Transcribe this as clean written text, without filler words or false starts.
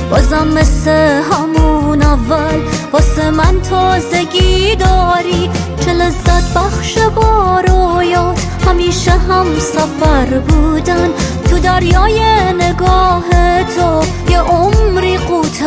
بازم مثل همون اول واسه من تازگی داری. چه لذت بخش با رویات همیشه هم سفر بودن، تو دریای نگاه تو یه عمری قوت